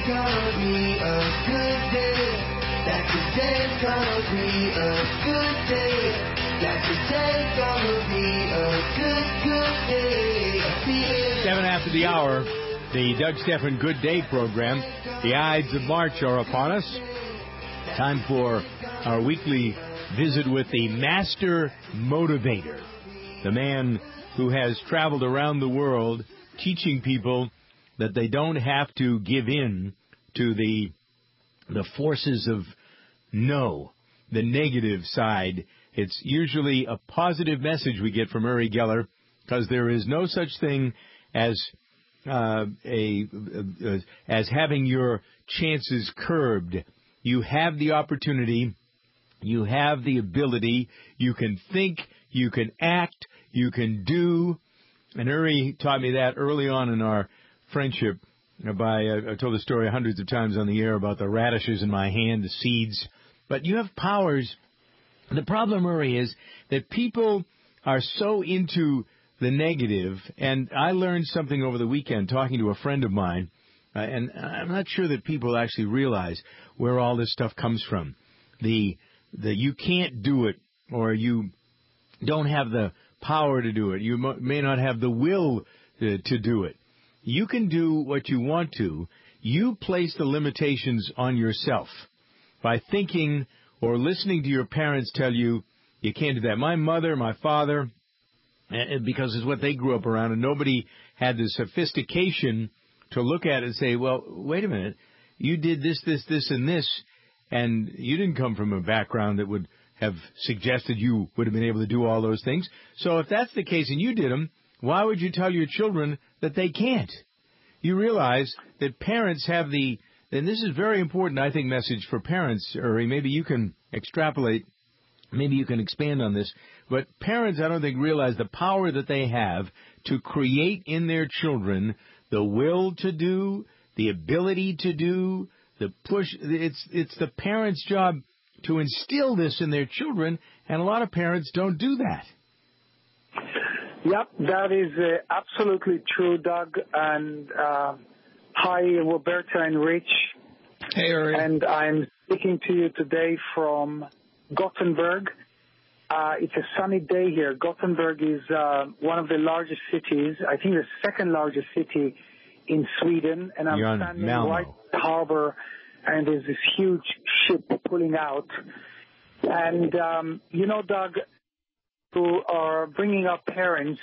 gonna be a good day. That today's gonna be a good day. That today's gonna be a good day. 7 after the hour, the Doug Stephan Good Day program. The Ides of March are upon us. Time for our weekly visit with the Master Motivator, the man who has traveled around the world teaching people that they don't have to give in to the forces of no, the negative side. It's usually a positive message we get from Uri Geller, because there is no such thing as having your chances curbed. You have the opportunity, you have the ability, you can think, you can act, you can do. And Uri taught me that early on in our friendship. I told the story hundreds of times on the air about the radishes in my hand, the seeds. But you have powers. The problem, Uri, is that people are so into the negative. And I learned something over the weekend talking to a friend of mine. And I'm not sure that people actually realize where all this stuff comes from. The you can't do it, or you don't have the power to do it. You may not have the will to do it. You can do what you want to. You place the limitations on yourself by thinking or listening to your parents tell you you can't do that. My mother, my father, because it's what they grew up around, and nobody had the sophistication to look at it and say, well, wait a minute, you did this, and this, and you didn't come from a background that would have suggested you would have been able to do all those things. So if that's the case and you did them, why would you tell your children that they can't? You realize that parents have and this is very important, I think, message for parents, Uri. Maybe you can extrapolate, maybe you can expand on this. But parents, I don't think, realize the power that they have to create in their children the will to do, the ability to do, the push. It's the parents' job to instill this in their children, and a lot of parents don't do that. Yep, that is absolutely true, Doug. And hi, Roberta and Rich. Hey, Uri. And I'm speaking to you today from Gothenburg. It's a sunny day here. Gothenburg is one of the largest cities, I think the second largest city in Sweden. And I'm standing right at the harbor, and there's this huge ship pulling out. And, Doug, who are bringing up parents,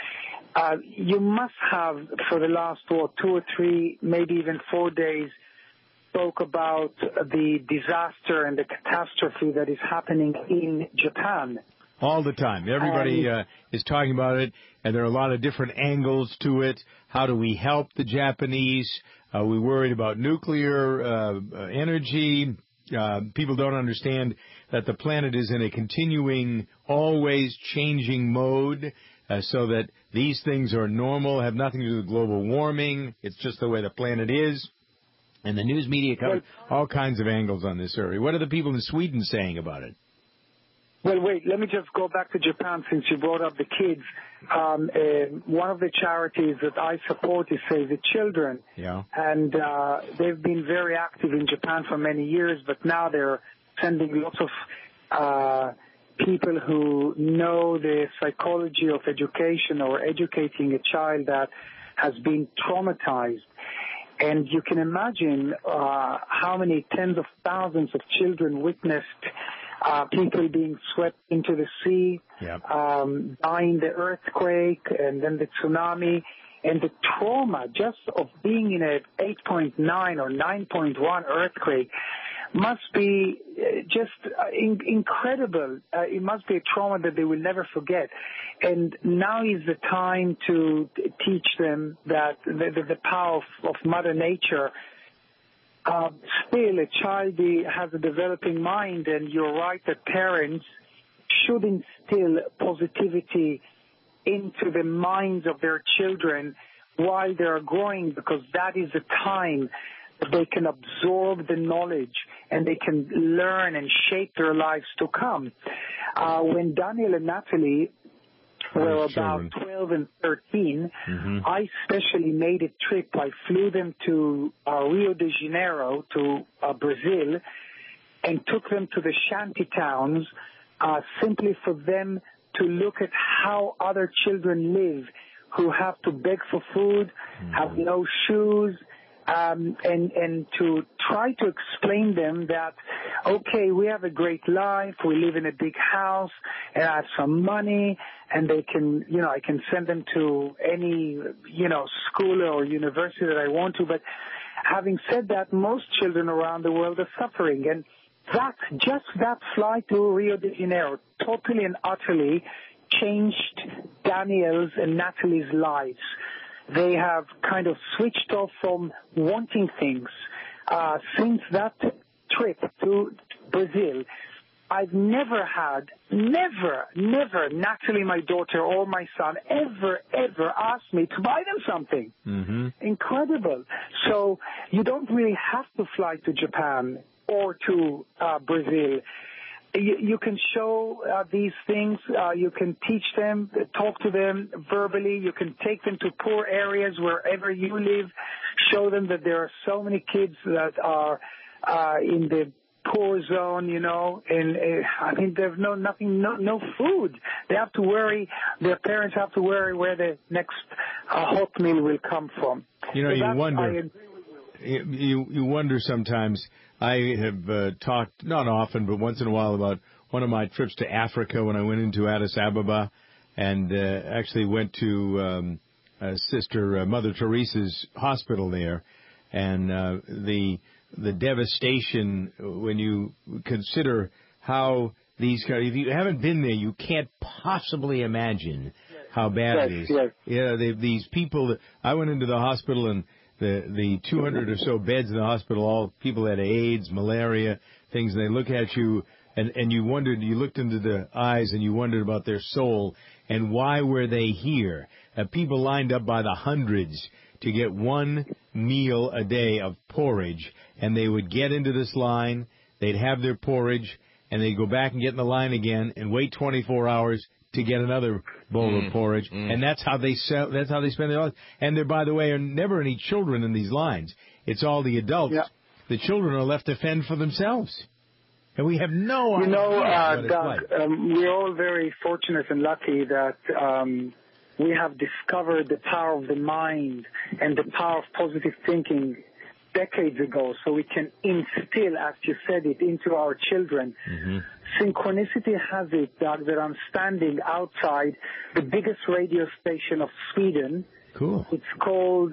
you must have, for the last 2 or 3, maybe even 4 days, spoke about the disaster and the catastrophe that is happening in Japan. All the time. Everybody is talking about it, and there are a lot of different angles to it. How do we help the Japanese? Are we worried about nuclear energy? People don't understand that the planet is in a continuing, always changing mode, so that these things are normal, have nothing to do with global warming. It's just the way the planet is. And the news media cover all kinds of angles on this, Uri. What are the people in Sweden saying about it? Well, wait, let me just go back to Japan since you brought up the kids. One of the charities that I support is Save the Children. Yeah. And they've been very active in Japan for many years, but now they're sending lots of people who know the psychology of education or educating a child that has been traumatized. And you can imagine how many tens of thousands of children witnessed people being swept into the sea, dying the earthquake and then the tsunami, and the trauma just of being in a 8.9 or 9.1 earthquake must be just incredible. It must be a trauma that they will never forget. And now is the time to teach them that the power of Mother Nature. Still, a child has a developing mind, and you're right that parents should instill positivity into the minds of their children while they are growing, because that is the time that they can absorb the knowledge and they can learn and shape their lives to come. When Daniel and Natalie were about children. 12 and 13. Mm-hmm. I specially made a trip. I flew them to Rio de Janeiro, to Brazil, and took them to the shanty towns simply for them to look at how other children live who have to beg for food, have no shoes, and to try to explain them that, okay, we have a great life, we live in a big house, and I have some money, and they can, I can send them to any, school or university that I want to. But having said that, most children around the world are suffering, and that flight to Rio de Janeiro totally and utterly changed Daniel's and Natalie's lives. They have kind of switched off from wanting things. Since that trip to Brazil, I've never, Natalie, my daughter, or my son, ever asked me to buy them something. Mm-hmm. Incredible. So you don't really have to fly to Japan or to Brazil. You can show these things. You can teach them, talk to them verbally. You can take them to poor areas wherever you live. Show them that there are so many kids that are in the poor zone, and there's no food. They have to worry. Their parents have to worry where the next hot meal will come from. You wonder. You wonder sometimes. I have talked, not often, but once in a while, about one of my trips to Africa when I went into Addis Ababa and actually went to Sister Mother Teresa's hospital there. And the devastation when you consider how if you haven't been there, you can't possibly imagine how bad it is. Yes. Yeah, these people, I went into the hospital and the 200 or so beds in the hospital, all people had AIDS, malaria, things, and they look at you, and you wondered, you looked into the eyes and you wondered about their soul, and why were they here? People lined up by the hundreds to get one meal a day of porridge, and they would get into this line, they'd have their porridge, and they'd go back and get in the line again and wait 24 hours to get another bowl of porridge, and that's how they spend their lives. And there, by the way, are never any children in these lines. It's all the adults. Yeah. The children are left to fend for themselves, and we have no idea what it's Doug, like. We're all very fortunate and lucky that we have discovered the power of the mind and the power of positive thinking decades ago, so we can instill, as you said it, into our children. Mm-hmm. Synchronicity has it, Doug, that I'm standing outside the biggest radio station of Sweden. Cool. It's called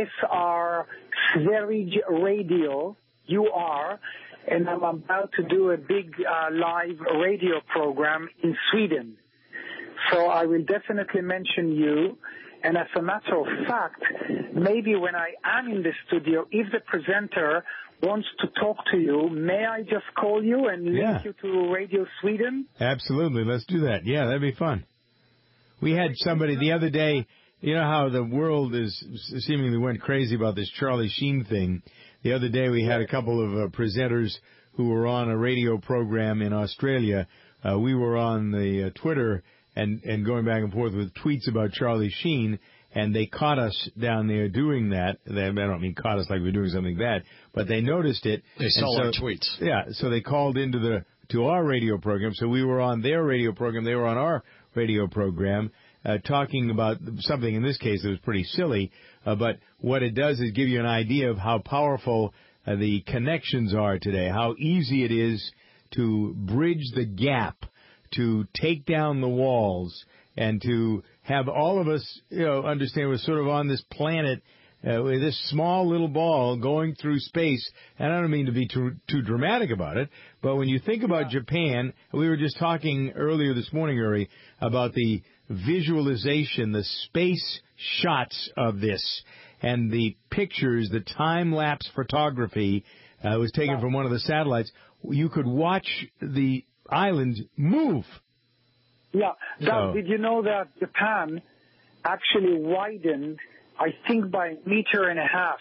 SR Sveriges Radio, UR, and I'm about to do a big live radio program in Sweden. So I will definitely mention you. And as a matter of fact, maybe when I am in the studio, if the presenter wants to talk to you, may I just call you and link you to Radio Sweden? Absolutely. Let's do that. Yeah, that'd be fun. We had somebody the other day, you know how the world is seemingly went crazy about this Charlie Sheen thing. The other day we had a couple of presenters who were on a radio program in Australia. We were on the Twitter and going back and forth with tweets about Charlie Sheen, and they caught us down there doing that. I don't mean caught us like we're doing something bad, but they noticed it. They saw our tweets. Yeah, so they called into to our radio program. So we were on their radio program. They were on our radio program talking about something, in this case, that was pretty silly. But what it does is give you an idea of how powerful the connections are today, how easy it is to bridge the gap, to take down the walls, and to have all of us, understand we're sort of on this planet with this small little ball going through space. And I don't mean to be too dramatic about it, but when you think about Japan, we were just talking earlier this morning, Uri, about the visualization, the space shots of this, and the pictures, the time-lapse photography was taken from one of the satellites. You could watch the island move. Yeah. Doug, did you know that Japan actually widened, I think, by 1.5 meters?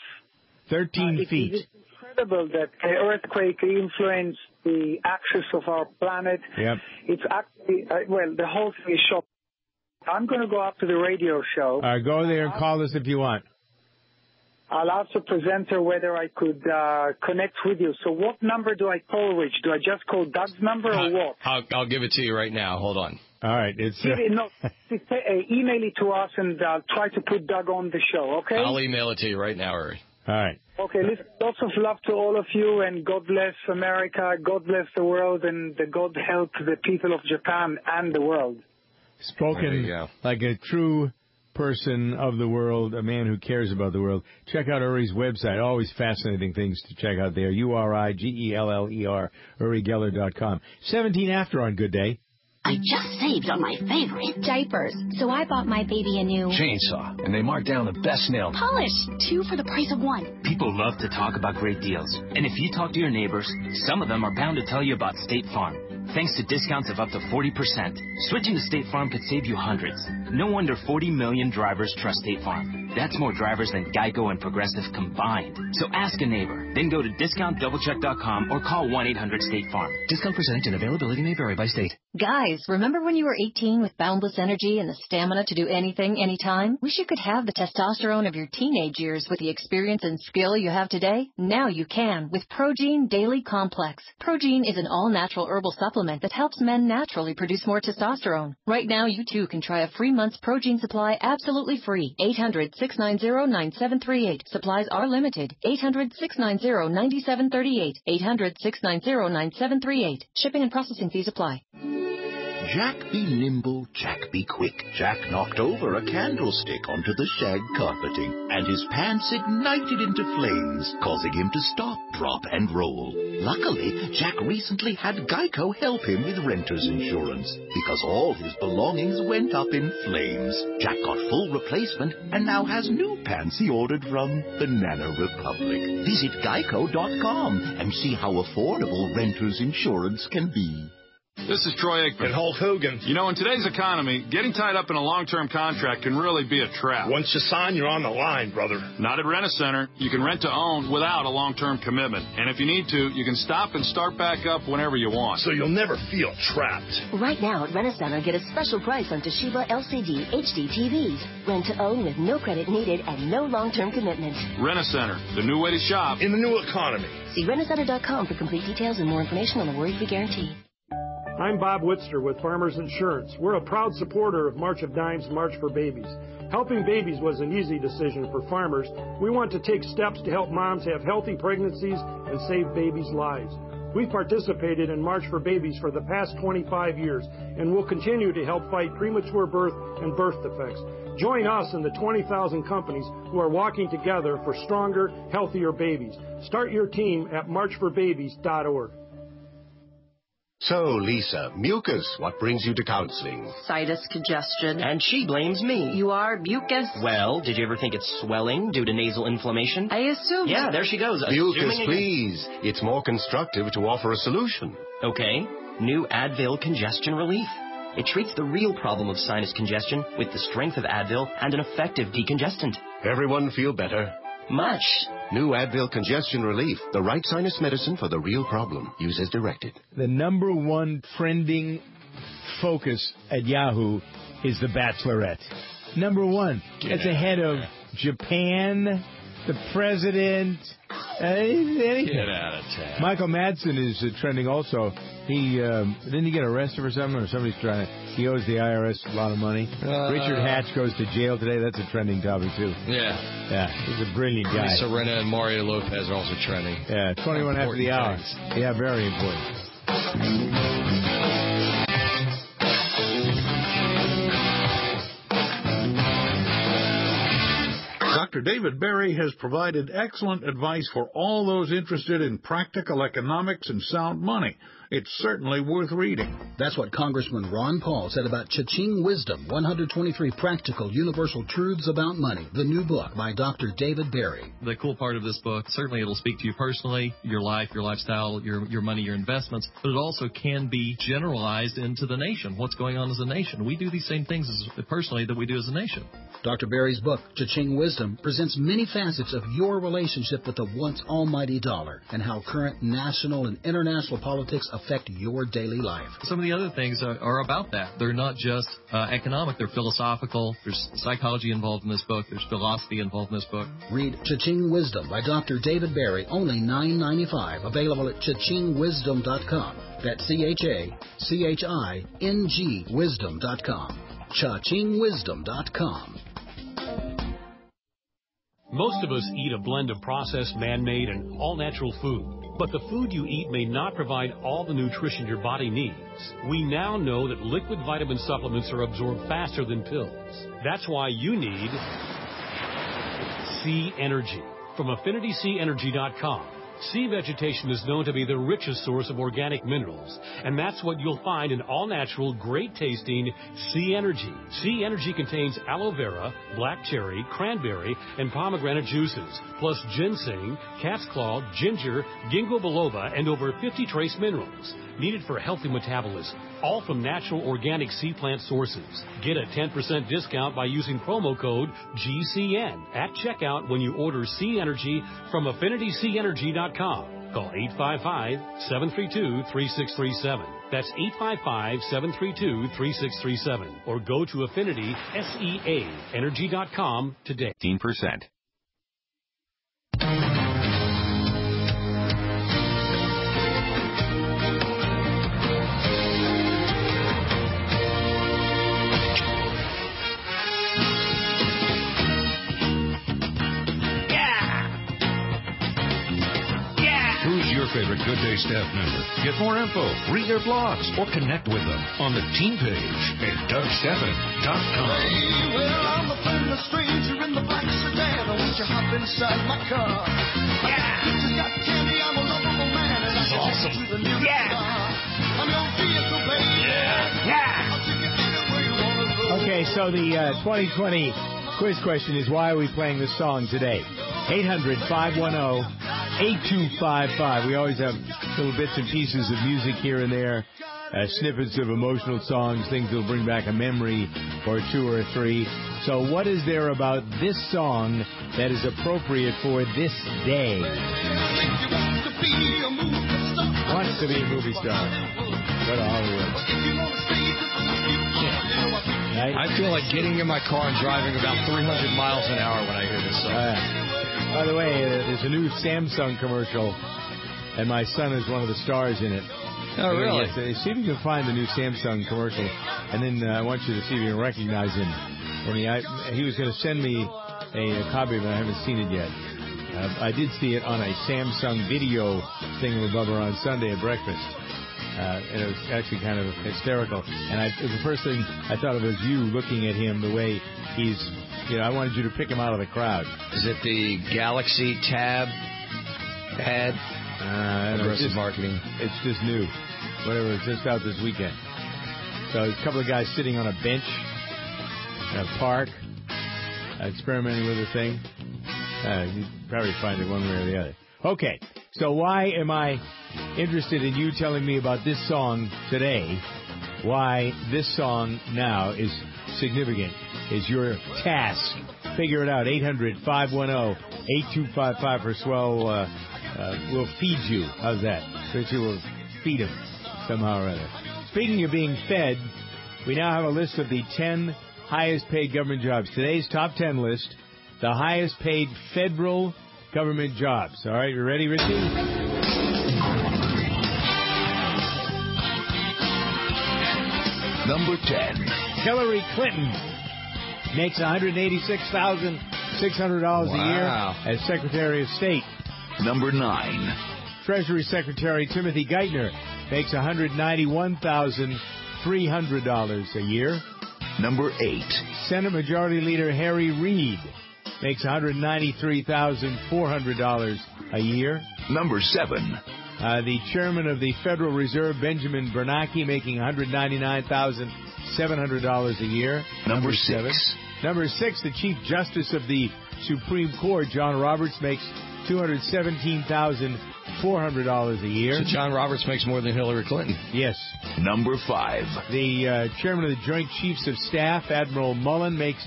13 feet. It's incredible that the earthquake influenced the axis of our planet. Yep. It's actually, the whole thing is shocking. I'm going to go up to the radio show. Go there and call us if you want. I'll ask the presenter whether I could connect with you. So what number do I call, Rich? Do I just call Doug's number or what? I'll give it to you right now. Hold on. All right. It's email it to us, and I'll try to put Doug on the show, okay? I'll email it to you right now, Uri. All right. Okay, listen, lots of love to all of you, and God bless America, God bless the world, and God help the people of Japan and the world. Spoken like a true person of the world, a man who cares about the world. Check out Uri's website. Always fascinating things to check out there. URIGELLER, UriGeller.com. 17 after on Good Day. I just saved on my favorite diapers, so I bought my baby a new chainsaw, and they marked down the best nail polish, 2 for the price of 1. People love to talk about great deals, and if you talk to your neighbors, some of them are bound to tell you about State Farm. Thanks to discounts of up to 40%, switching to State Farm could save you hundreds. No wonder 40 million drivers trust State Farm. That's more drivers than Geico and Progressive combined. So ask a neighbor, then go to discountdoublecheck.com or call 1-800-STATE-FARM. Discount percentage and availability may vary by state. Guys, remember when you were 18 with boundless energy and the stamina to do anything, anytime? Wish you could have the testosterone of your teenage years with the experience and skill you have today? Now you can with Progene Daily Complex. Progene is an all-natural herbal supplement that helps men naturally produce more testosterone. Right now, you too can try a free month's Progene supply absolutely free. 800-690-9738. Supplies are limited. 800-690-9738. 800-690-9738. Shipping and processing fees apply. Jack be nimble, Jack be quick. Jack knocked over a candlestick onto the shag carpeting, and his pants ignited into flames, causing him to stop, drop, and roll. Luckily, Jack recently had Geico help him with renter's insurance, because all his belongings went up in flames. Jack got full replacement, and now has new pants he ordered from Banana Republic. Visit Geico.com and see how affordable renter's insurance can be. This is Troy Aikman. And Hulk Hogan. You know, in today's economy, getting tied up in a long-term contract can really be a trap. Once you sign, you're on the line, brother. Not at Rent-A-Center. You can rent to own without a long-term commitment. And if you need to, you can stop and start back up whenever you want. So you'll never feel trapped. Right now at Rent-A-Center, get a special price on Toshiba LCD HD TVs. Rent to own with no credit needed and no long-term commitment. Rent-A-Center, the new way to shop in the new economy. See rentacenter.com for complete details and more information on the worry-free guarantee. I'm Bob Whitster with Farmers Insurance. We're a proud supporter of March of Dimes, March for Babies. Helping babies was an easy decision for farmers. We want to take steps to help moms have healthy pregnancies and save babies' lives. We've participated in March for Babies for the past 25 years and will continue to help fight premature birth and birth defects. Join us and the 20,000 companies who are walking together for stronger, healthier babies. Start your team at marchforbabies.org. So, Lisa, mucus, what brings you to counseling? Sinus congestion. And she blames me. You are mucus? Well, did you ever think it's swelling due to nasal inflammation? I assume. Yeah, there she goes. Mucus, please. It's more constructive to offer a solution. Okay. New Advil Congestion Relief. It treats the real problem of sinus congestion with the strength of Advil and an effective decongestant. Everyone feel better? Much. New Advil Congestion Relief, the right sinus medicine for the real problem. Use as directed. The number one trending focus at Yahoo is The Bachelorette. Number one. It's ahead of Japan, the president, anything. Get out of town. Michael Madsen is trending also. Didn't he get arrested for something, or somebody's trying to? He owes the IRS a lot of money. Richard Hatch goes to jail today. That's a trending topic too. Yeah, he's a brilliant guy. Serena and Mario Lopez are also trending. Yeah, 21 after the hour. Yeah, very important. Dr. David Berry has provided excellent advice for all those interested in practical economics and sound money. It's certainly worth reading. That's what Congressman Ron Paul said about Cha-Ching Wisdom, 123 Practical Universal Truths About Money, the new book by Dr. David Berry. The cool part of this book, certainly it'll speak to you personally, your life, your lifestyle, your money, your investments, but it also can be generalized into the nation, what's going on as a nation. We do these same things personally that we do as a nation. Dr. Berry's book, Cha-Ching Wisdom, presents many facets of your relationship with the once almighty dollar and how current national and international politics affect your daily life. Some of the other things are about that. They're not just economic, they're philosophical. There's psychology involved in this book. There's philosophy involved in this book. Read Cha-Ching Wisdom by Dr. David Berry, only $9.95. Available at chachingwisdom.com. That's CHACHING wisdom.com. chachingwisdom.com. Most of us eat a blend of processed, man-made, and all-natural food. But the food you eat may not provide all the nutrition your body needs. We now know that liquid vitamin supplements are absorbed faster than pills. That's why you need Sea Energy from AffinitySeaEnergy.com. Sea vegetation is known to be the richest source of organic minerals, and that's what you'll find in all-natural, great-tasting Sea Energy. Sea Energy contains aloe vera, black cherry, cranberry, and pomegranate juices, plus ginseng, cat's claw, ginger, ginkgo biloba, and over 50 trace minerals needed for healthy metabolism, all from natural organic sea plant sources. Get a 10% discount by using promo code GCN at checkout when you order Sea Energy from AffinitySeaEnergy.com. Call 855-732-3637. That's 855-732-3637. Or go to AffinitySeaEnergy.com today. 15%. Favorite Good Day staff member. Get more info, read their blogs, or connect with them on the team page at DougStephan.com. Hey, well, I'm a friendly stranger in the black sedan. I want you hop inside my car. Yeah. Pictures got candy, I'm a lovable man. And this is awesome. To the yeah. I'm your vehicle, baby. Yeah. Yeah. I'll take you anywhere you want to go. Okay, so the 2020 quiz question is, why are we playing this song today? 800-510-8255. We always have little bits and pieces of music here and there, snippets of emotional songs, things that'll bring back a memory or two or three. So what is there about this song that is appropriate for this day? Wants to be a movie star. Go to Hollywood. I feel like getting in my car and driving about 300 miles an hour when I hear this song. By the way, there's a new Samsung commercial, and my son is one of the stars in it. Oh, really? Yes, see if you can find the new Samsung commercial, and then I want you to see if you can recognize him. He was going to send me a copy of it. I haven't seen it yet. I did see it on a Samsung video thingamabobber on Sunday at breakfast. And it was actually kind of hysterical. And it was the first thing I thought of was you looking at him the way he's... I wanted you to pick him out of the crowd. Is it the Galaxy Tab ad? Aggressive marketing. It's just new. Whatever, it's just out this weekend. So there's a couple of guys sitting on a bench in a park, experimenting with the thing. You'd probably find it one way or the other. Okay, so why am I interested in you telling me about this song today? Why this song now is significant is your task. Figure it out. 800-510-8255 for Swell. We'll feed you. How's that? Richie will feed him somehow or other. Speaking of being fed, we now have a list of the 10 highest paid government jobs. Today's top 10 list, the highest paid federal government jobs. All right, you ready, Richie? Number 10. Hillary Clinton makes $186,600 a year as Secretary of State. Number 9. Treasury Secretary Timothy Geithner makes $191,300 a year. Number 8. Senate Majority Leader Harry Reid makes $193,400 a year. Number 7. The Chairman of the Federal Reserve, Benjamin Bernanke, making $199,700 a year. Number 6. Number 6, the Chief Justice of the Supreme Court, John Roberts, makes $217,400 a year. So John Roberts makes more than Hillary Clinton. Yes. Number 5. The Chairman of the Joint Chiefs of Staff, Admiral Mullen, makes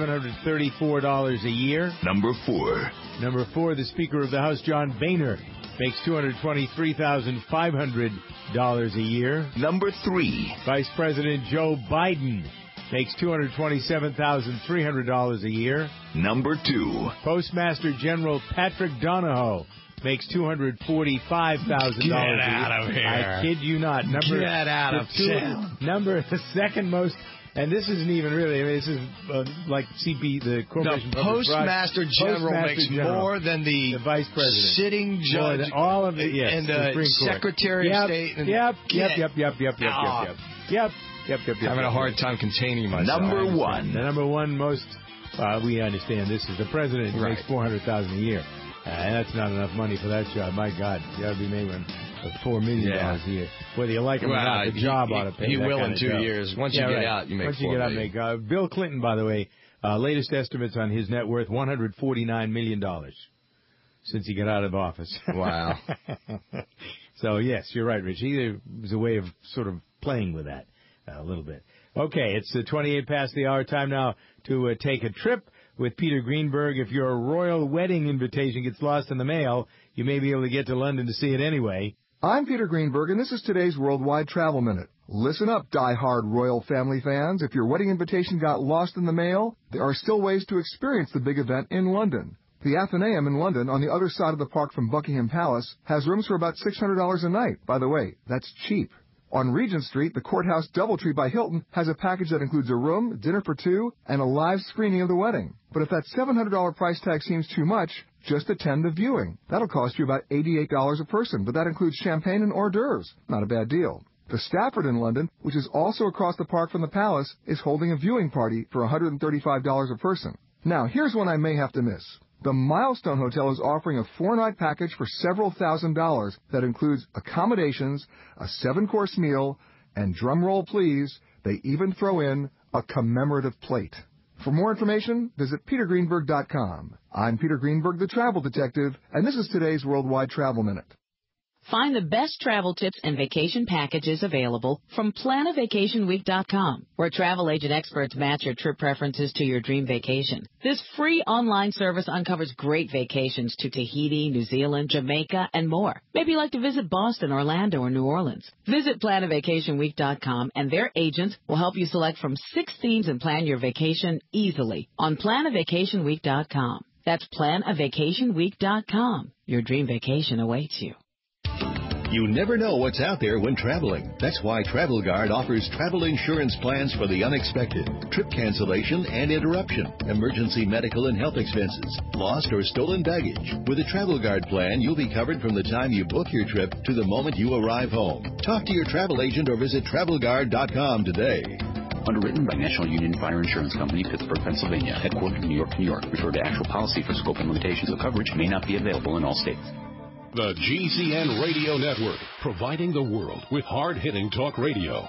$220,734 a year. Number 4. Number 4, the Speaker of the House, John Boehner, makes $223,500 a year. Number 3. Vice President Joe Biden makes $227,300 a year. Number 2. Postmaster General Patrick Donahoe makes $245,000 a year. Get out of here. I kid you not. Get out of town. The second most, and this isn't even really, I mean, this is like CP, the Corporation. The Postmaster General makes more than the Vice President. Sitting judge. All of it, yes. And the Secretary of State. And Yep. Having a hard time containing myself. Number 1. The number one most, we understand this is the President who makes $400,000 a year. And that's not enough money for that job. My God, you got to be making $4 million a year. Whether you like him or not, the job ought to pay. He that will kind in 2 years. Once you get out, you make $4 million. Bill Clinton, by the way, latest estimates on his net worth, $149 million since he got out of office. Wow. So, yes, you're right, Rich. There's a way of sort of playing with that a little bit. Okay, it's 28 past the hour. Time now to take a trip with Peter Greenberg. If your royal wedding invitation gets lost in the mail, you may be able to get to London to see it anyway. I'm Peter Greenberg, and this is today's Worldwide Travel Minute. Listen up, die-hard royal family fans. If your wedding invitation got lost in the mail, there are still ways to experience the big event in London. The Athenaeum in London, on the other side of the park from Buckingham Palace, has rooms for about $600 a night. By the way, that's cheap. On Regent Street, the Courthouse Doubletree by Hilton has a package that includes a room, dinner for two, and a live screening of the wedding. But if that $700 price tag seems too much, just attend the viewing. That'll cost you about $88 a person, but that includes champagne and hors d'oeuvres. Not a bad deal. The Stafford in London, which is also across the park from the Palace, is holding a viewing party for $135 a person. Now, here's one I may have to miss. The Milestone Hotel is offering a 4-night package for several $1,000s that includes accommodations, a 7-course meal, and drumroll please, they even throw in a commemorative plate. For more information, visit petergreenberg.com. I'm Peter Greenberg, the Travel Detective, and this is today's Worldwide Travel Minute. Find the best travel tips and vacation packages available from PlanAVacationWeek.com, where travel agent experts match your trip preferences to your dream vacation. This free online service uncovers great vacations to Tahiti, New Zealand, Jamaica, and more. Maybe you'd like to visit Boston, Orlando, or New Orleans. Visit PlanAVacationWeek.com, and their agents will help you select from 6 themes and plan your vacation easily on PlanAVacationWeek.com. That's PlanAVacationWeek.com. Your dream vacation awaits you. You never know what's out there when traveling. That's why Travel Guard offers travel insurance plans for the unexpected, trip cancellation and interruption, emergency medical and health expenses, lost or stolen baggage. With a Travel Guard plan, you'll be covered from the time you book your trip to the moment you arrive home. Talk to your travel agent or visit TravelGuard.com today. Underwritten by National Union Fire Insurance Company, Pittsburgh, Pennsylvania. Headquartered in New York, New York. Refer to actual policy for scope and limitations of coverage. May not be available in all states. The GCN Radio Network, providing the world with hard-hitting talk radio.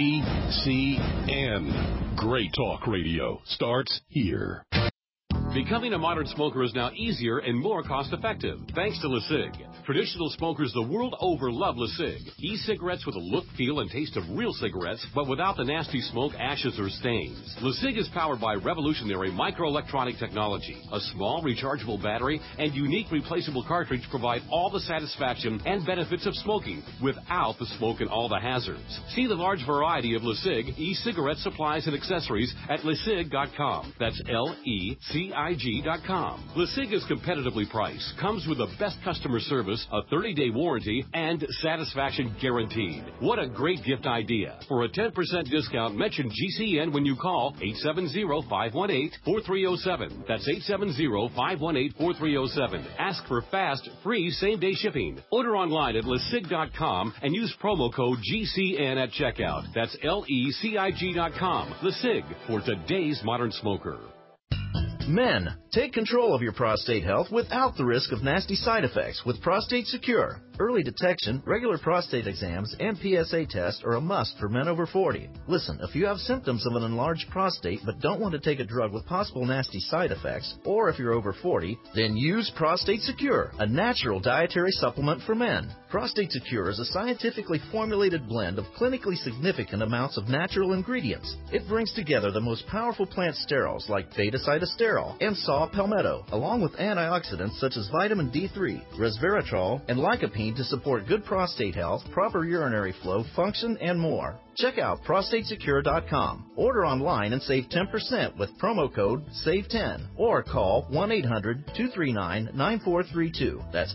GCN. Great talk radio starts here. Becoming a modern smoker is now easier and more cost-effective, thanks to LeSig. Traditional smokers the world over love LeSig. E-cigarettes with a look, feel, and taste of real cigarettes, but without the nasty smoke, ashes, or stains. LeSig is powered by revolutionary microelectronic technology. A small rechargeable battery and unique replaceable cartridge provide all the satisfaction and benefits of smoking without the smoke and all the hazards. See the large variety of LeSig e-cigarette supplies and accessories at LeSig.com. That's LECIG.com. LeSig is competitively priced, comes with the best customer service, a 30-day warranty, and satisfaction guaranteed. What a great gift idea. For a 10% discount, mention GCN when you call 870-518-4307. That's 870-518-4307. Ask for fast, free, same-day shipping. Order online at LeSig.com and use promo code GCN at checkout. That's LECIG.com. LeSig, for today's modern smoker. Men, take control of your prostate health without the risk of nasty side effects with Prostate Secure. early detection, regular prostate exams, and PSA tests are a must for men over 40. Listen, if you have symptoms of an enlarged prostate but don't want to take a drug with possible nasty side effects, or if you're over 40, then use Prostate Secure, a natural dietary supplement for men. Prostate Secure is a scientifically formulated blend of clinically significant amounts of natural ingredients. It brings together the most powerful plant sterols like Beta-Cytosterol and Saw Palmetto, along with antioxidants such as vitamin D3, resveratrol, and lycopene to support good prostate health, proper urinary flow, function, and more. Check out prostatesecure.com. Order online and save 10% with promo code SAVE10 or call 1-800-239-9432. That's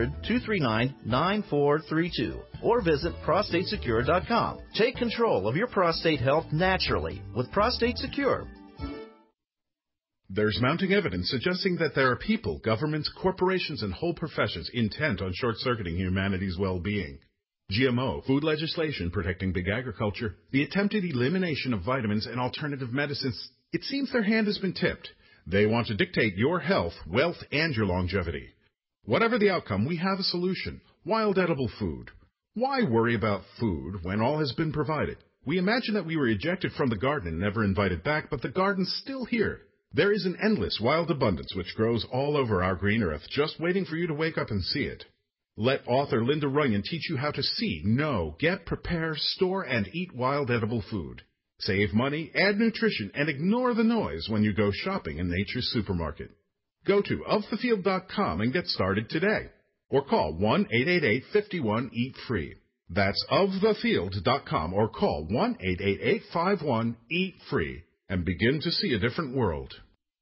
800-239-9432. Or visit prostatesecure.com. Take control of your prostate health naturally with Prostate Secure. There's mounting evidence suggesting that there are people, governments, corporations, and whole professions intent on short-circuiting humanity's well-being. GMO, food legislation protecting big agriculture, the attempted elimination of vitamins and alternative medicines, it seems their hand has been tipped. They want to dictate your health, wealth, and your longevity. Whatever the outcome, we have a solution. Wild edible food. Why worry about food when all has been provided? We imagine that we were ejected from the garden and never invited back, but the garden's still here. There is an endless wild abundance which grows all over our green earth, just waiting for you to wake up and see it. Let author Linda Runyon teach you how to see, know, get, prepare, store, and eat wild edible food. Save money, add nutrition, and ignore the noise when you go shopping in Nature's Supermarket. Go to ofthefield.com and get started today. Or call 1-888-51-EAT-FREE. That's ofthefield.com or call 1-888-51-EAT-FREE and begin to see a different world.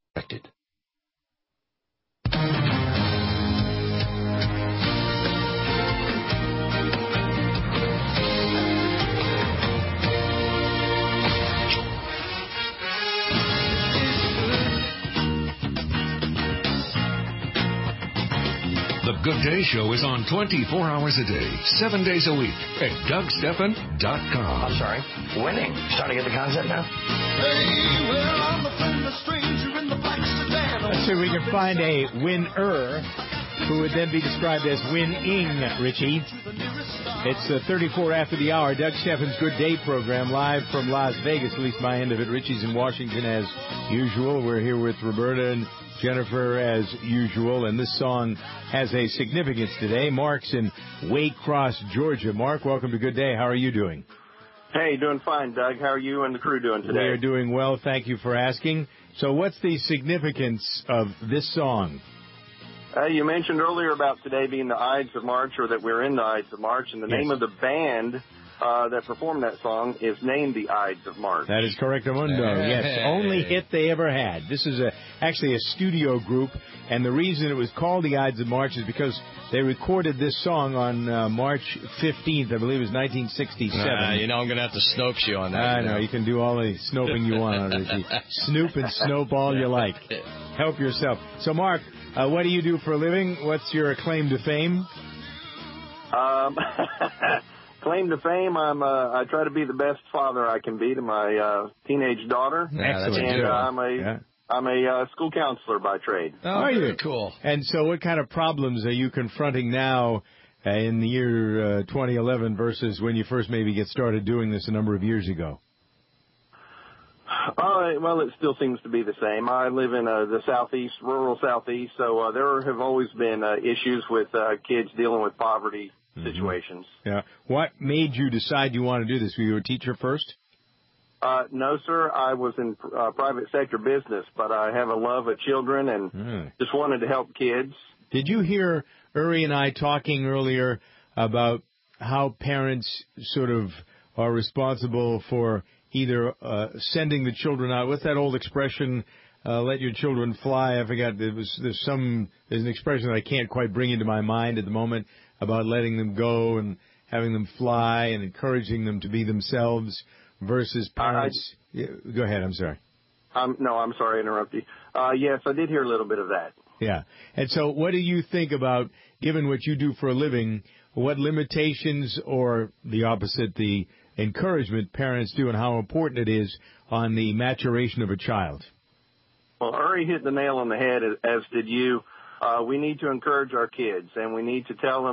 The Good Day Show is on 24 hours a day, 7 days a week at DougStephan.com. I'm sorry, winning. Starting to get the concept now? Hey, well, I'm a friend, a stranger in the black sedan. Let's see if we can find a winner who would then be described as winning, Richie. It's 34 after the hour. Doug Stephan's Good Day program live from Las Vegas, at least my end of it. Richie's in Washington as usual. We're here with Roberta and Jennifer as usual, and this song has a significance today. Mark's in Waycross, Georgia. Mark, welcome to Good Day. How are you doing? Hey, doing fine, Doug. How are you and the crew doing today? We are doing well. Thank you for asking. So what's the significance of this song? You mentioned earlier about today being the Ides of March, or that we're in the Ides of March, and the name of the band that performed that song is named the Ides of March. That is correctamundo. Yes, only hit they ever had. This is actually a studio group, and the reason it was called the Ides of March is because they recorded this song on March 15th, I believe it was 1967. I'm going to have to Snopes you on that. I know. You can do all the snoping you want on it. Snoop and snope all you like. Help yourself. So, Mark, what do you do for a living? What's your claim to fame? Claim to fame, I try to be the best father I can be to my teenage daughter. Excellent. And I'm a school counselor by trade. Oh, are you? Cool. And so what kind of problems are you confronting now in the year 2011 versus when you first maybe get started doing this a number of years ago? Well, it still seems to be the same. I live in the southeast, rural southeast, so there have always been issues with kids dealing with poverty situations. Yeah. What made you decide you want to do this? Were you a teacher first? No, sir. I was in private sector business, but I have a love of children and just wanted to help kids. Did you hear Uri and I talking earlier about how parents sort of are responsible for either sending the children out? What's that old expression? Let your children fly. I forgot. There's an expression that I can't quite bring into my mind at the moment about letting them go and having them fly and encouraging them to be themselves versus parents. Go ahead. I'm sorry. No, I'm sorry to interrupt you. Yes, I did hear a little bit of that. Yeah. And so what do you think about, given what you do for a living, what limitations or the opposite, the encouragement parents do and how important it is on the maturation of a child? Well, Uri hit the nail on the head, as did you. We need to encourage our kids, and we need to tell them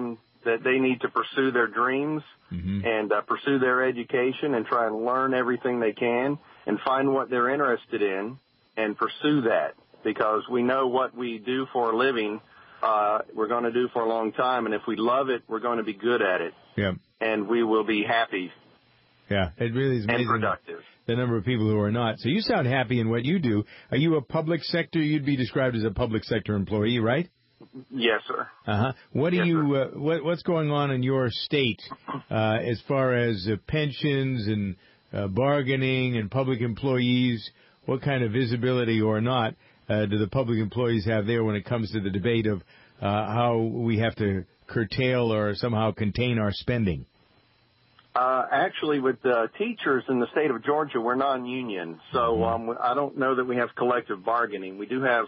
that they need to pursue their dreams and pursue their education and try and learn everything they can and find what they're interested in and pursue that, because we know what we do for a living we're going to do for a long time, and if we love it, we're going to be good at it. Yeah. And we will be happy. Yeah, it really is amazing. And productive. The number of people who are not. So you sound happy in what you do. Are you a public sector? You'd be described as a public sector employee, right? Yes, sir. What do you? What's going on in your state as far as pensions and bargaining and public employees? What kind of visibility or not do the public employees have there when it comes to the debate of how we have to curtail or somehow contain our spending? Actually, with the teachers in the state of Georgia, we're non-union, so I don't know that we have collective bargaining. We do have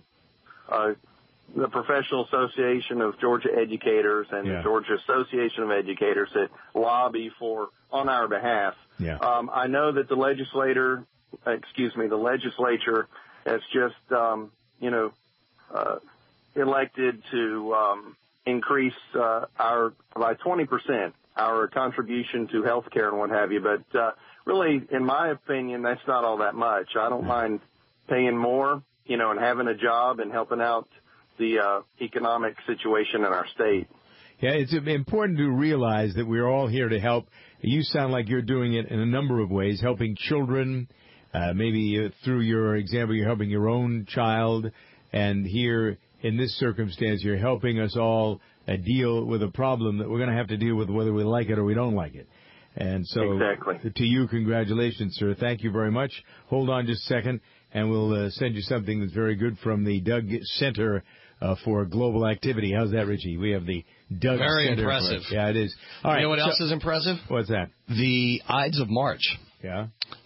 the Professional Association of Georgia Educators and the Georgia Association of Educators that lobby on our behalf. Yeah. I know that the legislature has just, elected to increase by 20% our contribution to health care and what have you. But really, in my opinion, that's not all that much. I don't mind paying more, and having a job and helping out the economic situation in our state. Yeah, it's important to realize that we're all here to help. You sound like you're doing it in a number of ways, helping children. Maybe through your example, you're helping your own child. And here in this circumstance, you're helping us all deal with a problem that we're going to have to deal with whether we like it or we don't like it. And so to you, congratulations, sir. Thank you very much. Hold on just a second, and we'll send you something that's very good from the Doug Center for Global Activity. How's that, Richie? We have the Doug Center. Very impressive. Yeah, it is. All right. You know what else is impressive? What's that? The Ides of March. Yeah.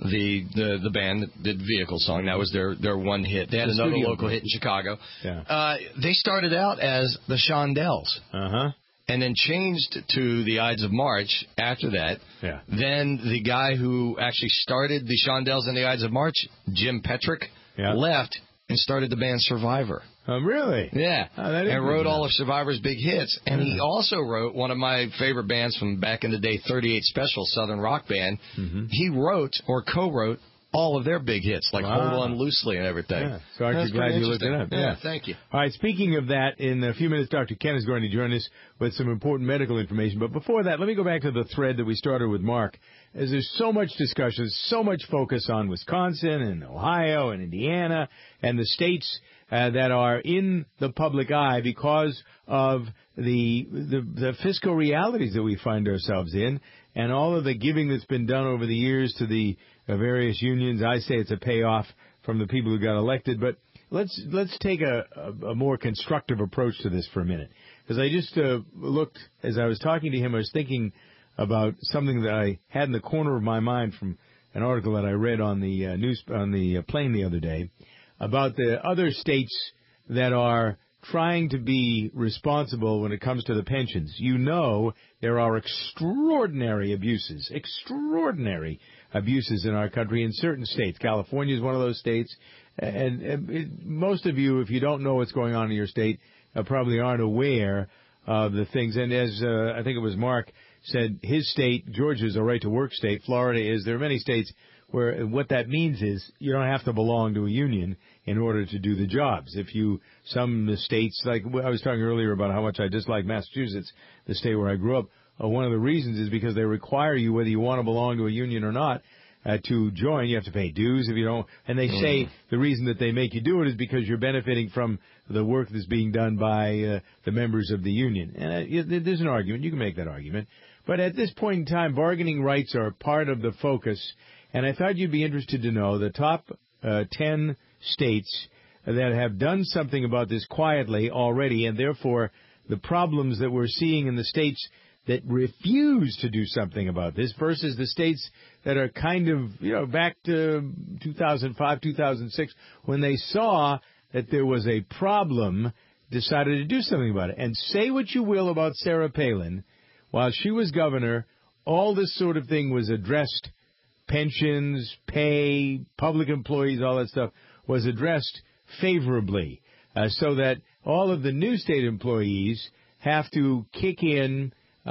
The band that did Vehicle Song, that was their one hit. They had another local hit in Chicago. Yeah. They started out as the Shondells. And then changed to the Ides of March after that. Yeah. Then the guy who actually started the Shondells and the Ides of March, Jim Petrick, left and started the band Survivor. Oh, really? Yeah. And wrote all of Survivor's big hits. And he also wrote one of my favorite bands from back in the day, 38 Special, Southern Rock Band. He wrote or co-wrote all of their big hits, like Hold On Loosely and everything. Yeah. So aren't you glad you looked it up? Yeah, thank you. All right, speaking of that, in a few minutes, Dr. Ken is going to join us with some important medical information. But before that, let me go back to the thread that we started with Mark. As there's so much discussion, so much focus on Wisconsin and Ohio and Indiana and the states that are in the public eye because of the fiscal realities that we find ourselves in and all of the giving that's been done over the years to the various unions. I say it's a payoff from the people who got elected, but let's take a more constructive approach to this for a minute. Because I just looked, as I was talking to him, I was thinking about something that I had in the corner of my mind from an article that I read on the plane the other day about the other states that are trying to be responsible when it comes to the pensions. You know there are extraordinary abuses in our country in certain states. California is one of those states. And most of you, if you don't know what's going on in your state, probably aren't aware of the things. And as I think it was Mark said, his state, Georgia, is a right-to-work state. Florida is. There are many states where what that means is you don't have to belong to a union in order to do the jobs. Some states, like I was talking earlier about how much I dislike Massachusetts, the state where I grew up, one of the reasons is because they require you, whether you want to belong to a union or not, to join. You have to pay dues if you don't. And they say the reason that they make you do it is because you're benefiting from the work that's being done by the members of the union. And there's an argument. You can make that argument. But at this point in time, bargaining rights are part of the focus. And I thought you'd be interested to know the top 10 states that have done something about this quietly already, and therefore the problems that we're seeing in the states that refuse to do something about this versus the states that are kind of, back to 2005, 2006, when they saw that there was a problem, decided to do something about it. And say what you will about Sarah Palin, while she was governor, all this sort of thing was addressed. Pensions, pay, public employees, all that stuff was addressed favorably, so that all of the new state employees have to kick in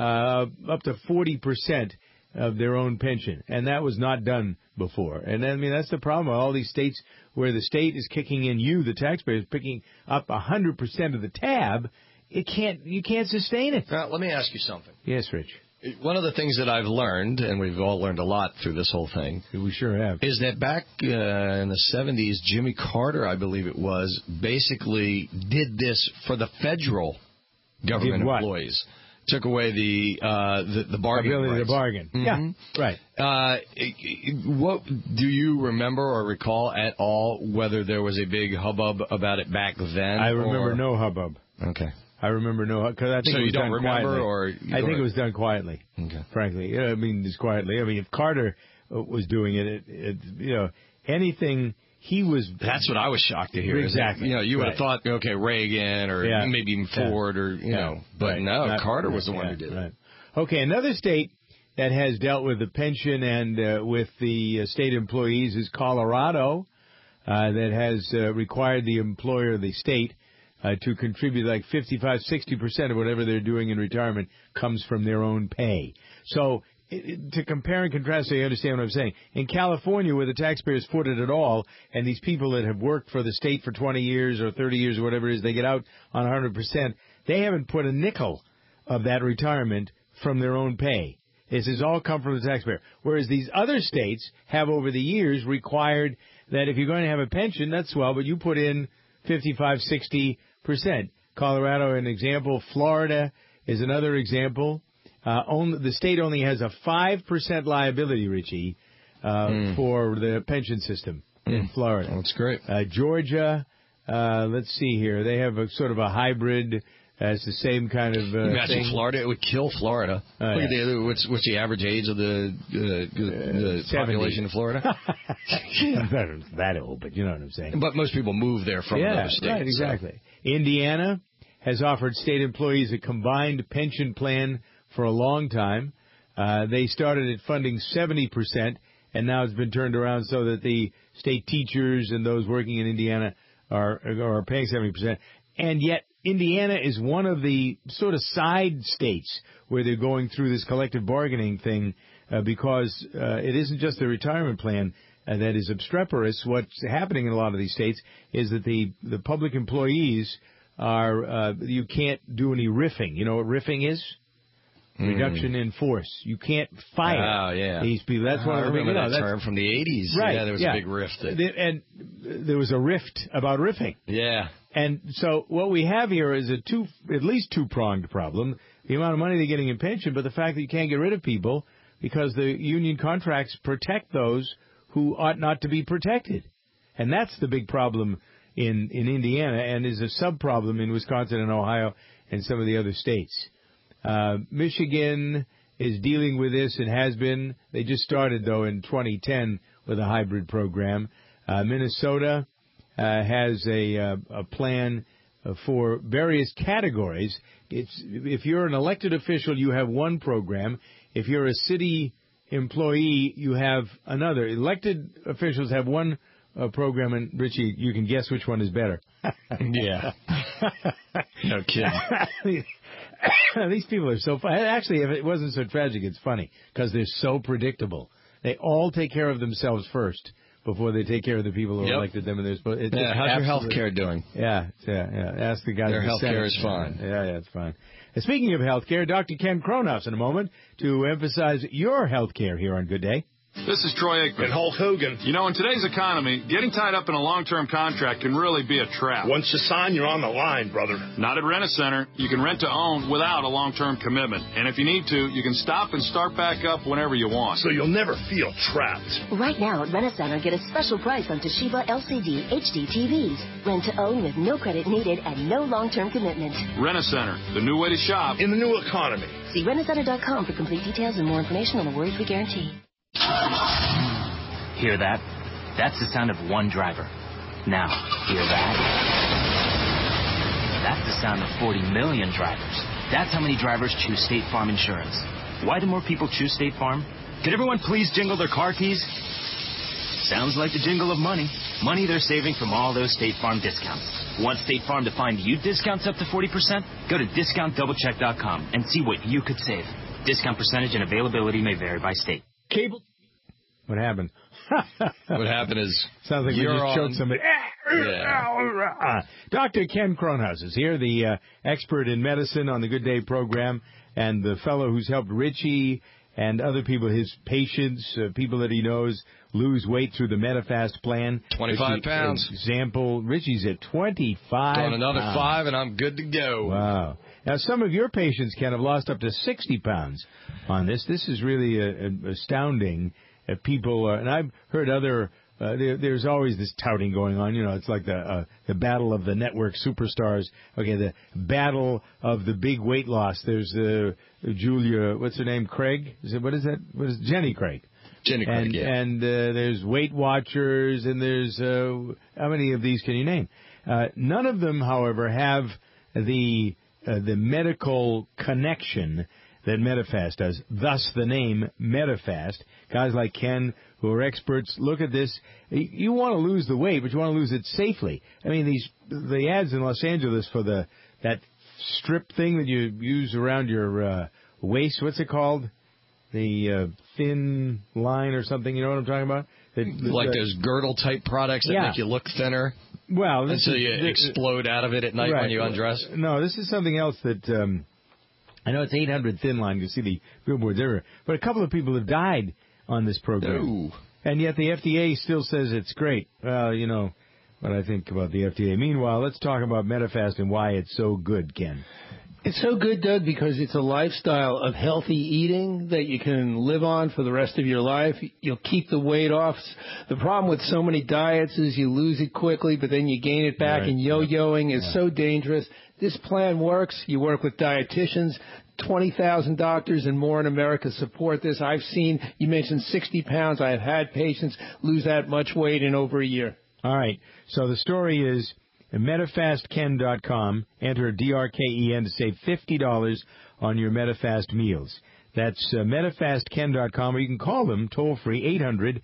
up to 40% of their own pension, and that was not done before. And I mean, that's the problem. All these states where the state is kicking in, you, the taxpayer, is picking up 100% of the tab. You can't sustain it. Now, let me ask you something. Yes, Rich. One of the things that I've learned, and we've all learned a lot through this whole thing, we sure have, is that back in the 70s, Jimmy Carter, I believe it was, basically did this for the federal government employees. Took away the bargain ability rights. to bargain. Mm-hmm. Yeah, right. What do you remember or recall at all whether there was a big hubbub about it back then? I remember no hubbub. Okay. I remember no, because I think so it was you don't done remember, quietly. or I think it was done quietly. Okay. Frankly, I mean, just quietly. I mean, if Carter was doing it, anything. He was. That's what I was shocked to hear. Exactly. You would have thought, okay, Reagan or maybe even Ford or know, but no, Carter was the one who did it. Right. Okay, another state that has dealt with the pension and with the state employees is Colorado, that has required the employer, the state, to contribute like 55-60% of whatever they're doing in retirement comes from their own pay. So. To compare and contrast so you understand what I'm saying, in California where the taxpayers footed it all, and these people that have worked for the state for 20 years or 30 years or whatever it is, they get out on 100%, they haven't put a nickel of that retirement from their own pay. This has all come from the taxpayer. Whereas these other states have over the years required that if you're going to have a pension, that's swell, but you put in 55-60%. Colorado, an example. Florida is another example. The state only has a 5% liability, Richie, for the pension system in Florida. That's great. Georgia, let's see here. They have a sort of a hybrid. It's the same kind of Imagine thing. Florida. It would kill Florida. Look at what's the average age of the population in Florida? Not that old, but you know what I'm saying. But most people move there from another state. Right, exactly. So. Indiana has offered state employees a combined pension plan for a long time. They started at funding 70%, and now it's been turned around so that the state teachers and those working in Indiana are paying 70%. And yet Indiana is one of the sort of side states where they're going through this collective bargaining thing because it isn't just the retirement plan that is obstreperous. What's happening in a lot of these states is that the public employees are you can't do any riffing. You know what riffing is? Reduction in force. You can't fire these people. That's one of the big. I remember that term from the 80s. Right. Yeah, there was a big rift. And there was a rift about riffing. Yeah. And so what we have here is at least two-pronged problem. The amount of money they're getting in pension, but the fact that you can't get rid of people because the union contracts protect those who ought not to be protected. And that's the big problem in Indiana and is a sub-problem in Wisconsin and Ohio and some of the other states. Michigan is dealing with this and has been. They just started, though, in 2010 with a hybrid program. Minnesota has a plan for various categories. If you're an elected official, you have one program. If you're a city employee, you have another. Elected officials have one program, and Richie, you can guess which one is better. Yeah. No kidding. These people are so funny. Actually, if it wasn't so tragic, it's funny because they're so predictable. They all take care of themselves first before they take care of the people who elected them. And they're supposed. How's your health care doing? Yeah. Ask the guy. Their health care is fine. Yeah, it's fine. And speaking of health care, Dr. Ken Kronos in a moment to emphasize your health care here on Good Day. This is Troy Aikman. And Hulk Hogan. You know, in today's economy, getting tied up in a long-term contract can really be a trap. Once you sign, you're on the line, brother. Not at Rent-A-Center. You can rent to own without a long-term commitment. And if you need to, you can stop and start back up whenever you want. So you'll never feel trapped. Right now at Rent-A-Center, get a special price on Toshiba LCD HD TVs. Rent to own with no credit needed and no long-term commitment. Rent-A-Center, the new way to shop in the new economy. See rentacenter.com for complete details and more information on the worry-free guarantee. Hear that? That's the sound of one driver. Now, hear that? That's the sound of 40 million drivers. That's how many drivers choose State Farm Insurance. Why do more people choose State Farm? Could everyone please jingle their car keys? Sounds like the jingle of money. Money they're saving from all those State Farm discounts. Want State Farm to find you discounts up to 40%? Go to DiscountDoubleCheck.com and see what you could save. Discount percentage and availability may vary by state. Cable. What happened? What happened is... Sounds like we just choked somebody. Yeah. Dr. Ken Kronhaus is here, the expert in medicine on the Good Day program, and the fellow who's helped Richie and other people, his patients, people that he knows, lose weight through the Medifast plan. 25 pounds. Example, Richie's at 25 Doing another pounds. 5, and I'm good to go. Wow. Now, some of your patients, Ken, have lost up to 60 pounds on this. This is really astounding. People, and I've heard other... there's always this touting going on. You know, it's like the battle of the network superstars. Okay, the battle of the big weight loss. There's Julia, what's her name? Craig? What is Jenny Craig? Jenny Craig, yeah. And there's Weight Watchers, and there's how many of these can you name? None of them, however, have the medical connection that Medifast does, thus the name Medifast. Guys like Ken, who are experts, look at this. You want to lose the weight, but you want to lose it safely. I mean, the ads in Los Angeles for that strip thing that you use around your waist, what's it called? The thin line or something, you know what I'm talking about? Like those girdle-type products that make you look thinner? Well, until you explode out of it at night when you undress? No, this is something else that... I know it's 800 thin line. You see the billboards everywhere. But a couple of people have died on this program. Ooh. And yet the FDA still says it's great. Well, you know what I think about the FDA. Meanwhile, let's talk about Medifast and why it's so good, Ken. It's so good, Doug, because it's a lifestyle of healthy eating that you can live on for the rest of your life. You'll keep the weight off. The problem with so many diets is you lose it quickly, but then you gain it back, and yo-yoing is so dangerous. This plan works. You work with dietitians. 20,000 doctors and more in America support this. I've seen, you mentioned 60 pounds. I have had patients lose that much weight in over a year. All right. So the story is MedifastKen.com. Enter DRKEN to save $50 on your Medifast meals. That's MedifastKen.com, or you can call them toll-free,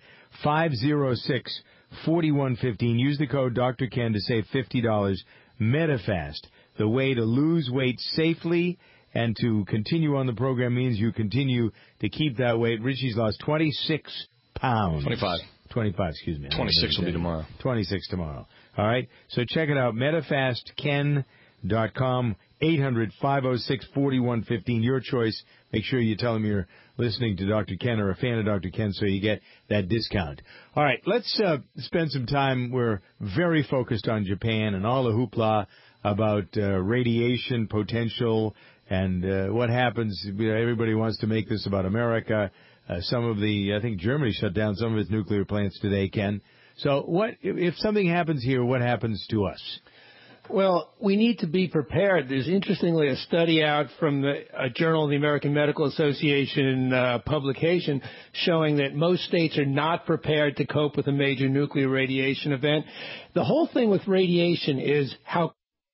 800-506-4115. Use the code Dr. Ken to save $50. Medifast, the way to lose weight safely and to continue on the program means you continue to keep that weight. Richie's lost 26 pounds. 25, excuse me. 26 will be tomorrow. 26 tomorrow. All right? So check it out, MedifastKen.com, 800-506-4115. Your choice. Make sure you tell them you're listening to Dr. Ken or a fan of Dr. Ken so you get that discount. All right, let's spend some time. We're very focused on Japan and all the hoopla about radiation potential and what happens. Everybody wants to make this about America. I think Germany shut down some of its nuclear plants today, Ken. So what if something happens here, what happens to us? Well, we need to be prepared. There's, interestingly, a study out from a Journal of the American Medical Association publication showing that most states are not prepared to cope with a major nuclear radiation event. The whole thing with radiation is how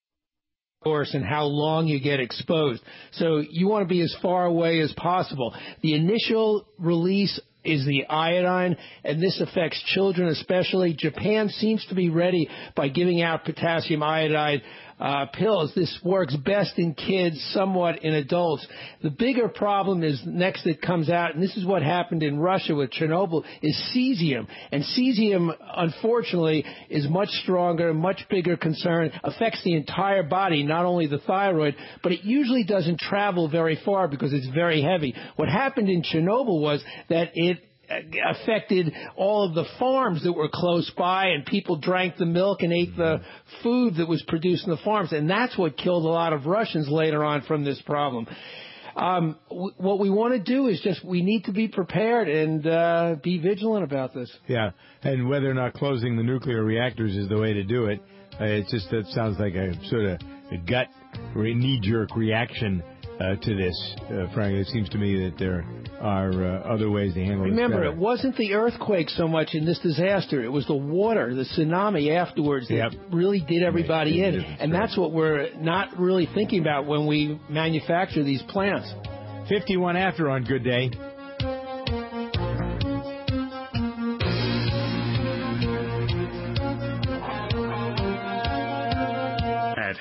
and how long you get exposed. So you want to be as far away as possible. The initial release is the iodine, and this affects children especially. Japan seems to be ready by giving out potassium iodide pills. This works best in kids, somewhat in adults. The bigger problem is next that comes out, and this is what happened in Russia with Chernobyl, is cesium. And cesium, unfortunately, is much stronger, much bigger concern, affects the entire body, not only the thyroid, but it usually doesn't travel very far because it's very heavy. What happened in Chernobyl was that it affected all of the farms that were close by, and people drank the milk and ate the food that was produced in the farms, and that's what killed a lot of Russians later on from this problem. What we want to do is we need to be prepared and be vigilant about this. Yeah, and whether or not closing the nuclear reactors is the way to do it, that sounds like a sort of a gut knee-jerk reaction to this. Frankly, it seems to me that there are other ways to handle it. Remember, it wasn't the earthquake so much in this disaster. It was the water, the tsunami afterwards that really did everybody in. And that's what we're not really thinking about when we manufacture these plants. 51 after on Good Day.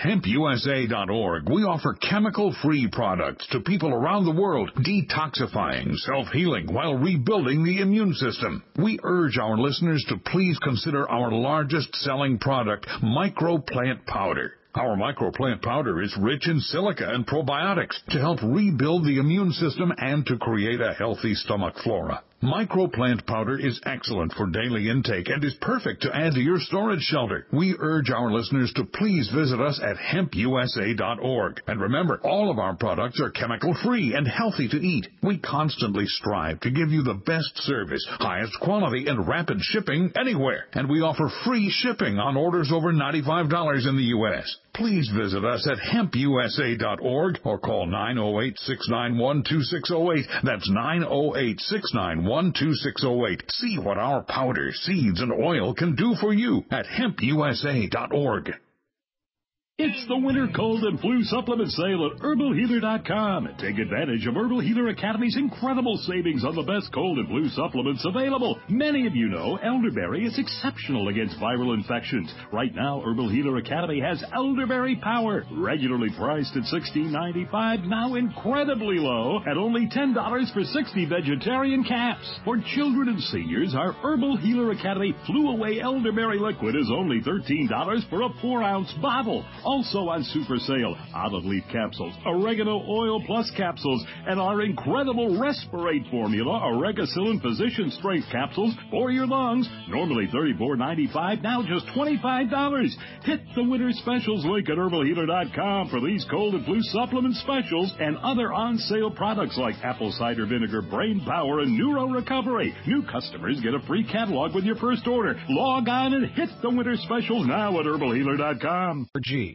HempUSA.org, we offer chemical-free products to people around the world, detoxifying, self-healing, while rebuilding the immune system. We urge our listeners to please consider our largest-selling product, Microplant Powder. Our microplant powder is rich in silica and probiotics to help rebuild the immune system and to create a healthy stomach flora. Microplant powder is excellent for daily intake and is perfect to add to your storage shelter. We urge our listeners to please visit us at HempUSA.org. And remember, all of our products are chemical-free and healthy to eat. We constantly strive to give you the best service, highest quality, and rapid shipping anywhere. And we offer free shipping on orders over $95 in the U.S. Please visit us at HempUSA.org or call 908-691-2608. That's 908-691-2608. See what our powder, seeds, and oil can do for you at HempUSA.org. It's the winter cold and flu supplement sale at HerbalHealer.com. Take advantage of Herbal Healer Academy's incredible savings on the best cold and flu supplements available. Many of you know elderberry is exceptional against viral infections. Right now, Herbal Healer Academy has Elderberry Power, regularly priced at $16.95, now incredibly low at only $10 for 60 vegetarian caps. For children and seniors, our Herbal Healer Academy Flu Away Elderberry Liquid is only $13 for a 4-ounce bottle. Also on super sale, olive leaf capsules, oregano oil plus capsules, and our incredible Respirate formula, Oregacillin Physician Strength capsules for your lungs. Normally $34.95, now just $25. Hit the winter specials link at HerbalHealer.com for these cold and flu supplement specials and other on-sale products like apple cider vinegar, brain power, and neuro recovery. New customers get a free catalog with your first order. Log on and hit the winter specials now at HerbalHealer.com. G.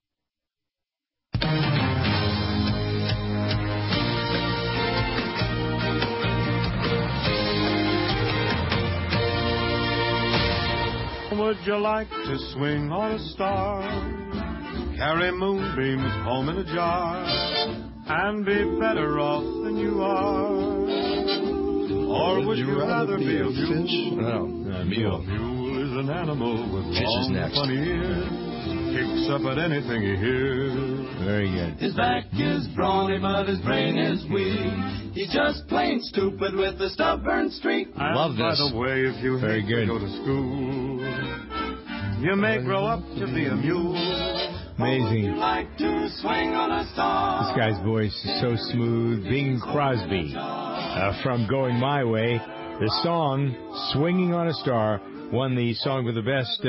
Would you like to swing on a star? Carry moonbeams home in a jar and be better off than you are? Or would you rather be a fish? No, a mule. A mule is an animal with long, funny ears. Kicks up at anything he hears. Very good. His back is brawny, but his brain is weak. He's just plain stupid with a stubborn streak. Love this. By the way, if you Very hate good. to go to school, you may grow up to be a mule. Amazing. Like to swing on a star. This guy's voice is so smooth. Bing Crosby from Going My Way. The song "Swinging on a Star" won the song with the best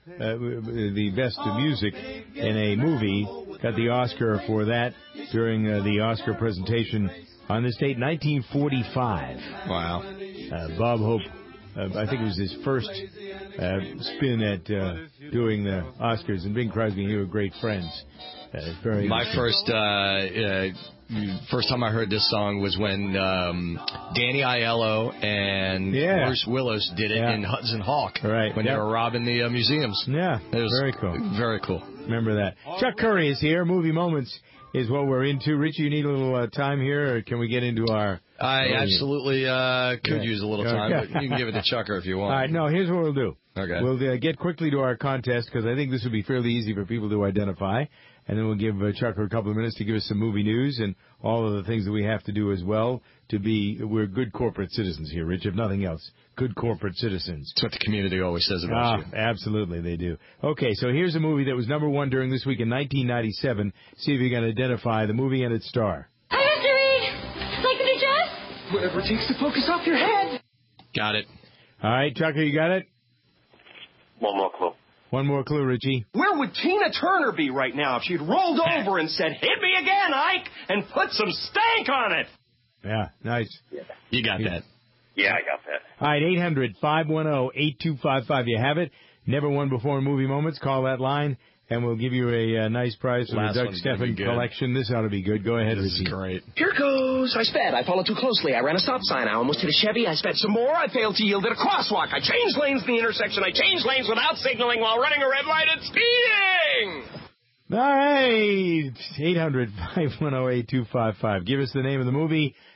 music in a movie. Got the Oscar for that during the Oscar presentation on this date, 1945. Wow. Bob Hope, I think it was his first spin at doing the Oscars, and Bing Crosby and he were great friends. My first time I heard this song was when Danny Aiello and Bruce Willis did it in Hudson Hawk when they were robbing the museums. Yeah, it was very cool. Very cool. Remember that. Chuck Curry is here. Movie Moments is what we're into. Richie, you need a little time here, or can we get into our... I absolutely could use a little time, but you can give it to Chucker if you want. All right, no, here's what we'll do. Okay. We'll get quickly to our contest, because I think this will be fairly easy for people to identify. And then we'll give Chucker a couple of minutes to give us some movie news and all of the things that we have to do as well to be, we're good corporate citizens here, Rich, if nothing else. Good corporate citizens. That's what the community always says about you. Absolutely, they do. Okay, so here's a movie that was number one during this week in 1997. See if you can identify the movie and its star. I have to read. Like the dress? Whatever it takes to focus off your head. Got it. All right, Chucker, you got it? One more clue. One more clue, Richie. Where would Tina Turner be right now if she'd rolled over and said, "Hit me again, Ike," and put some stank on it? Yeah, nice. Yeah. You got that. Yeah, I got that. All right, 800-510-8255. You have it. Never won before in Movie Moments. Call that line, and we'll give you a nice prize for the Doug Stephan collection. This ought to be good. Go ahead, Richie. This is great. Here goes. I sped. I followed too closely. I ran a stop sign. I almost hit a Chevy. I sped some more. I failed to yield at a crosswalk. I changed lanes in the intersection. I changed lanes without signaling while running a red light and speeding. All right. 800-510-8255. Give us the name of the movie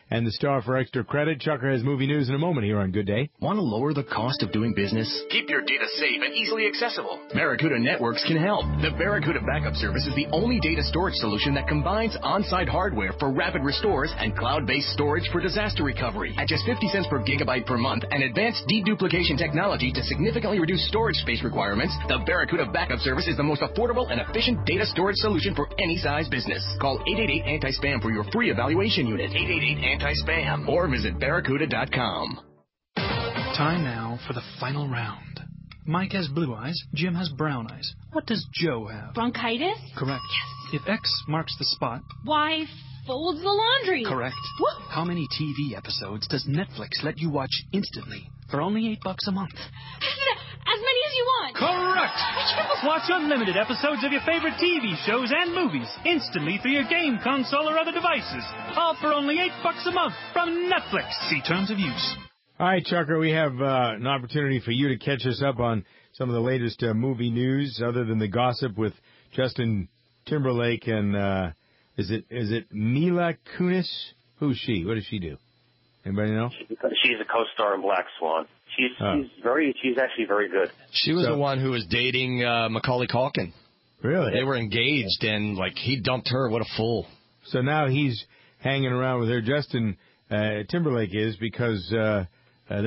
and the star for Extra Credit. Chucker has movie news in a moment here on Good Day. Want to lower the cost of doing business? Keep your data safe and easily accessible. Barracuda Networks can help. The Barracuda Backup Service is the only data storage solution that combines on-site hardware for rapid restores and cloud-based storage for disaster recovery. At just 50 cents per gigabyte per month and advanced deduplication technology to significantly reduce storage space requirements, the Barracuda Backup Service is the most affordable and efficient data storage solution for any size business. Call 888-ANTI-SPAM for your free evaluation unit. 888-ANTI-SPAM or visit barracuda.com. Time now for the final round. Mike has blue eyes, Jim has brown eyes. What does Joe have? Bronchitis? Correct. Yes. If X marks the spot, Y folds the laundry. Correct. What? How many TV episodes does Netflix let you watch instantly for only $8 a month? As many as you want. Correct. Watch unlimited episodes of your favorite TV shows and movies instantly through your game console or other devices. All for only $8 a month from Netflix. See terms of use. All right, Chucker, we have an opportunity for you to catch us up on some of the latest movie news, other than the gossip with Justin Timberlake and is it Mila Kunis? Who's she? What does she do? Anybody know? She's a co-star in Black Swan. She's actually very good. She was the one who was dating Macaulay Culkin. Really? They were engaged, and he dumped her. What a fool! So now he's hanging around with her. Justin Timberlake is because. That's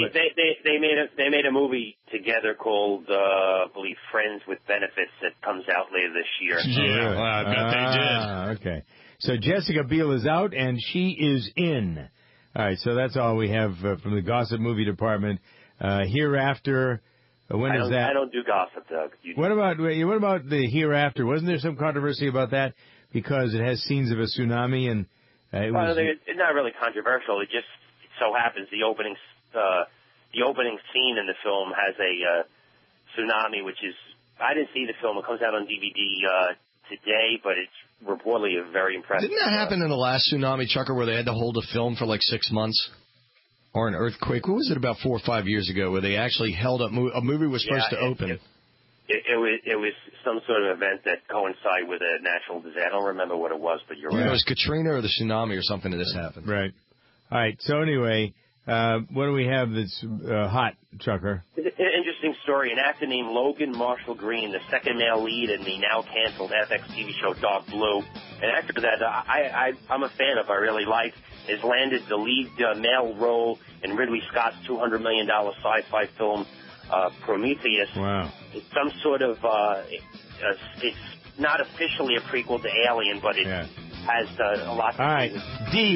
they made a movie together called I believe Friends with Benefits that comes out later this year. Yeah, well, I bet they did. Okay, so Jessica Biel is out and she is in. All right, so that's all we have from the gossip movie department. Hereafter, when is that? I don't do gossip, Doug. What about the Hereafter? Wasn't there some controversy about that because it has scenes of a tsunami and it's not really controversial. It just so happens the opening scene in the film has a tsunami, which is, I didn't see the film. It comes out on DVD today, but it's reportedly a very impressive. Didn't that happen in the last tsunami, Chucker, where they had to hold a film for like 6 months? Or an earthquake? What was it, about 4 or 5 years ago, where they actually held up a movie was supposed to open? It was some sort of event that coincided with a natural disaster. I don't remember what it was, but you're right. It was Katrina or the tsunami or something that this happened. Right. All right, so anyway, what do we have that's hot, Chucker? It's an interesting story. An actor named Logan Marshall Green, the second male lead in the now-canceled FX TV show Dark Blue, an actor that I'm a fan of, I really like, has landed the lead male role in Ridley Scott's $200 million sci-fi film Prometheus. Wow. It's some sort of, it's not officially a prequel to Alien, but it has a lot to do with